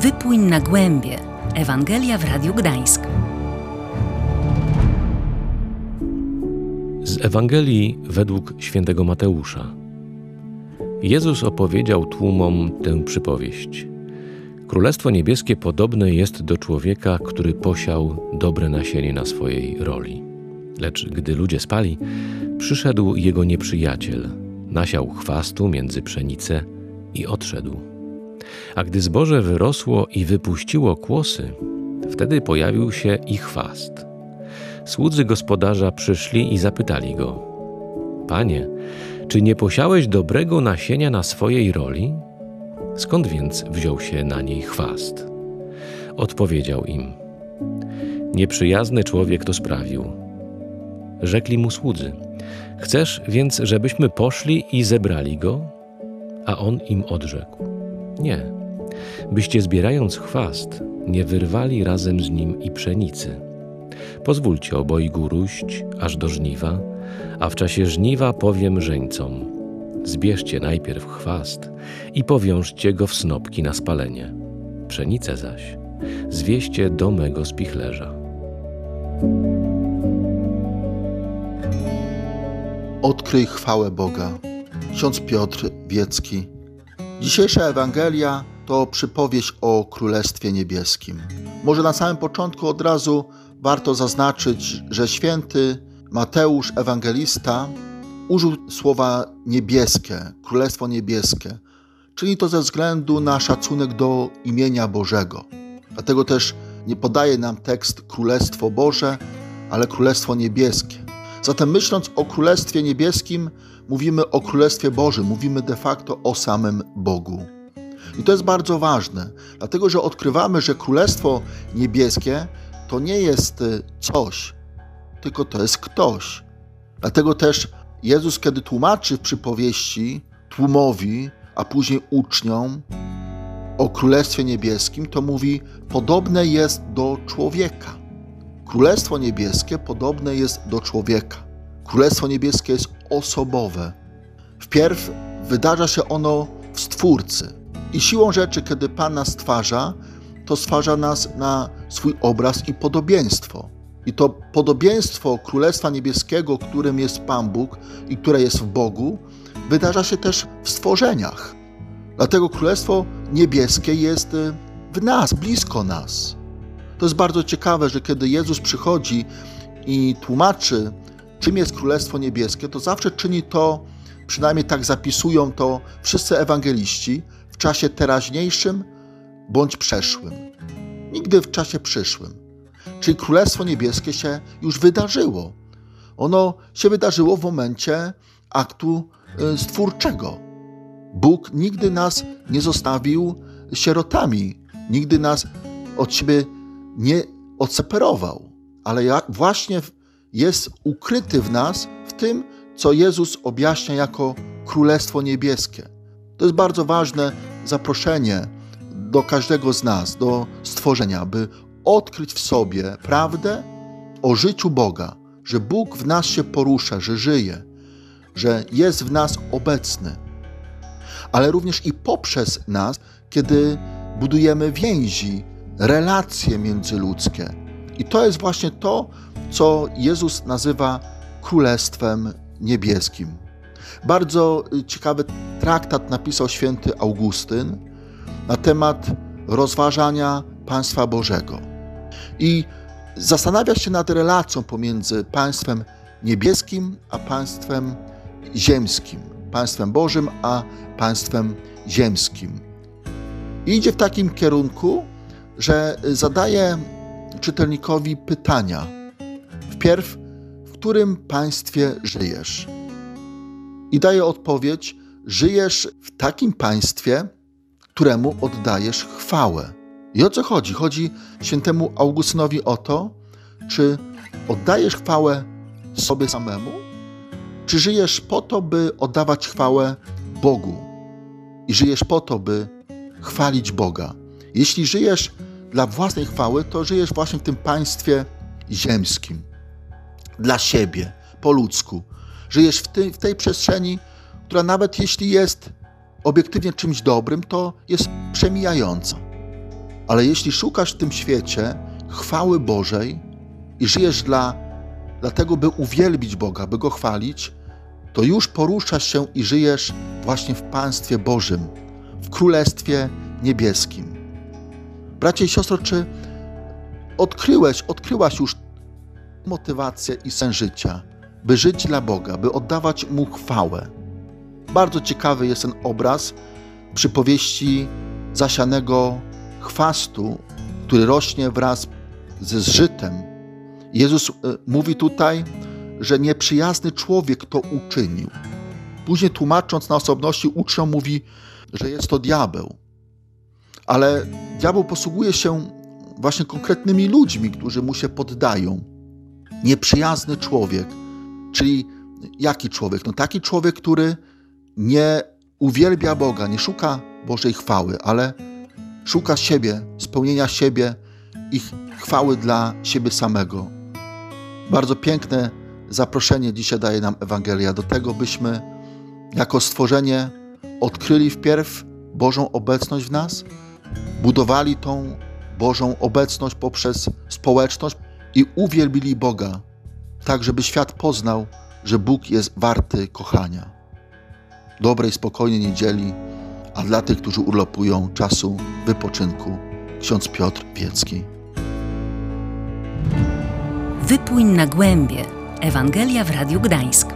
Wypłyń na głębie. Ewangelia w Radiu Gdańsk. Z Ewangelii według świętego Mateusza. Jezus opowiedział tłumom tę przypowieść. Królestwo niebieskie podobne jest do człowieka, który posiał dobre nasienie na swojej roli. Lecz gdy ludzie spali, przyszedł jego nieprzyjaciel, nasiał chwastu między pszenicę i odszedł. A gdy zboże wyrosło i wypuściło kłosy, wtedy pojawił się i chwast. Słudzy gospodarza przyszli i zapytali go: Panie, czy nie posiałeś dobrego nasienia na swojej roli? Skąd więc wziął się na niej chwast? Odpowiedział im: Nieprzyjazny człowiek to sprawił. Rzekli mu słudzy: Chcesz więc, żebyśmy poszli i zebrali go? A on im odrzekł: Nie, byście zbierając chwast, nie wyrwali razem z nim i pszenicy. Pozwólcie obojgu róść aż do żniwa, a w czasie żniwa powiem żeńcom: zbierzcie najpierw chwast i powiążcie go w snopki na spalenie. Pszenicę zaś zwieście do mego spichlerza. Odkryj chwałę Boga. Ksiądz Piotr Wiecki. Dzisiejsza Ewangelia to przypowieść o Królestwie Niebieskim. Może na samym początku od razu warto zaznaczyć, że święty Mateusz Ewangelista użył słowa niebieskie, Królestwo Niebieskie. Czyni to ze względu na szacunek do imienia Bożego. Dlatego też nie podaje nam tekst Królestwo Boże, ale Królestwo Niebieskie. Zatem myśląc o Królestwie Niebieskim, mówimy o Królestwie Bożym, mówimy de facto o samym Bogu. I to jest bardzo ważne, dlatego że odkrywamy, że Królestwo Niebieskie to nie jest coś, tylko to jest ktoś. Dlatego też Jezus, kiedy tłumaczy w przypowieści tłumowi, a później uczniom o Królestwie Niebieskim, to mówi: podobne jest do człowieka. Królestwo Niebieskie podobne jest do człowieka. Królestwo Niebieskie jest osobowe. Wpierw wydarza się ono w Stwórcy. I siłą rzeczy, kiedy Pan nas stwarza, to stwarza nas na swój obraz i podobieństwo. I to podobieństwo Królestwa Niebieskiego, którym jest Pan Bóg i które jest w Bogu, wydarza się też w stworzeniach. Dlatego Królestwo Niebieskie jest w nas, blisko nas. To jest bardzo ciekawe, że kiedy Jezus przychodzi i tłumaczy, czym jest Królestwo Niebieskie, to zawsze czyni to, przynajmniej tak zapisują to wszyscy ewangeliści, w czasie teraźniejszym bądź przeszłym. Nigdy w czasie przyszłym. Czyli Królestwo Niebieskie się już wydarzyło. Ono się wydarzyło w momencie aktu stwórczego. Bóg nigdy nas nie zostawił sierotami, nigdy nas od siebie nie odseparował, ale właśnie jest ukryty w nas w tym, co Jezus objaśnia jako Królestwo Niebieskie. To jest bardzo ważne zaproszenie do każdego z nas, do stworzenia, by odkryć w sobie prawdę o życiu Boga, że Bóg w nas się porusza, że żyje, że jest w nas obecny, ale również i poprzez nas, kiedy budujemy więzi, relacje międzyludzkie. I to jest właśnie to, co Jezus nazywa Królestwem Niebieskim. Bardzo ciekawy traktat napisał święty Augustyn na temat rozważania Państwa Bożego. I zastanawia się nad relacją pomiędzy Państwem Niebieskim a Państwem Ziemskim. Państwem Bożym a Państwem Ziemskim. I idzie w takim kierunku, że zadaje czytelnikowi pytania. Wpierw, w którym państwie żyjesz? I daje odpowiedź: żyjesz w takim państwie, któremu oddajesz chwałę. I o co chodzi? Chodzi świętemu Augustynowi o to, czy oddajesz chwałę sobie samemu, czy żyjesz po to, by oddawać chwałę Bogu i żyjesz po to, by chwalić Boga. Jeśli żyjesz dla własnej chwały, to żyjesz właśnie w tym państwie ziemskim. Dla siebie, po ludzku. Żyjesz w tej przestrzeni, która nawet jeśli jest obiektywnie czymś dobrym, to jest przemijająca. Ale jeśli szukasz w tym świecie chwały Bożej i żyjesz dlatego, by uwielbić Boga, by Go chwalić, to już poruszasz się i żyjesz właśnie w Państwie Bożym, w Królestwie Niebieskim. Bracie i siostro, czy odkryłaś już motywację i sens życia, by żyć dla Boga, by oddawać Mu chwałę? Bardzo ciekawy jest ten obraz przypowieści zasianego chwastu, który rośnie wraz ze zżytem. Jezus mówi tutaj, że nieprzyjazny człowiek to uczynił. Później tłumacząc na osobności uczniom mówi, że jest to diabeł. Ale diabeł posługuje się właśnie konkretnymi ludźmi, którzy mu się poddają. Nieprzyjazny człowiek, czyli jaki człowiek? No taki człowiek, który nie uwielbia Boga, nie szuka Bożej chwały, ale szuka siebie, spełnienia siebie i chwały dla siebie samego. Bardzo piękne zaproszenie dzisiaj daje nam Ewangelia do tego, byśmy jako stworzenie odkryli wpierw Bożą obecność w nas, budowali tą Bożą obecność poprzez społeczność i uwielbili Boga, tak żeby świat poznał, że Bóg jest warty kochania. Dobrej, spokojnej niedzieli, a dla tych, którzy urlopują, czasu wypoczynku. Ksiądz Piotr Wiecki. Wypłyń na głębie. Ewangelia w Radiu Gdańsk.